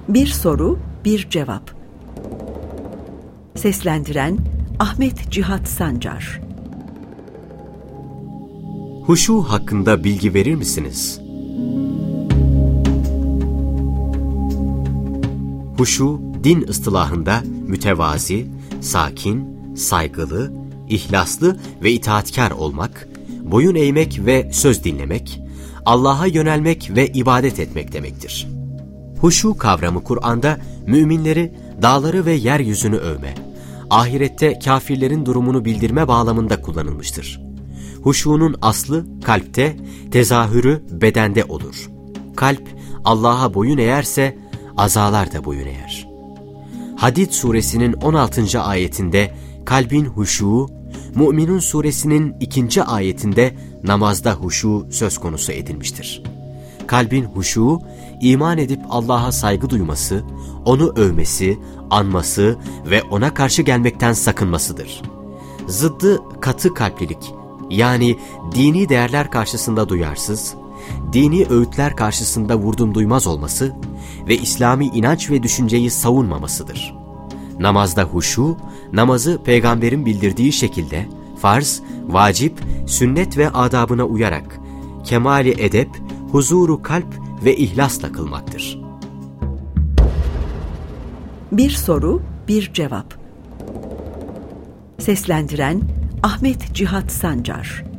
Bir soru, bir cevap. Seslendiren Ahmet Cihat Sancar. Huşu hakkında bilgi verir misiniz? Huşu, din ıstılahında mütevazi, sakin, saygılı, ihlaslı ve itaatkar olmak, boyun eğmek ve söz dinlemek, Allah'a yönelmek ve ibadet etmek demektir. Huşu kavramı Kur'an'da müminleri, dağları ve yeryüzünü övme, ahirette kafirlerin durumunu bildirme bağlamında kullanılmıştır. Huşunun aslı kalpte, tezahürü bedende olur. Kalp Allah'a boyun eğerse azalar da boyun eğer. Hadid suresinin 16. ayetinde kalbin huşu, Mü'minun suresinin 2. ayetinde namazda huşu söz konusu edilmiştir. Kalbin huşu, iman edip Allah'a saygı duyması, onu övmesi, anması ve ona karşı gelmekten sakınmasıdır. Zıddı katı kalplilik, yani dini değerler karşısında duyarsız, dini öğütler karşısında vurdum duymaz olması ve İslami inanç ve düşünceyi savunmamasıdır. Namazda huşu, namazı peygamberin bildirdiği şekilde farz, vacip, sünnet ve adabına uyarak kemali edep, huzuru kalp ve ihlasla kılmaktır. Bir soru, bir cevap. Seslendiren Ahmet Cihat Sancar.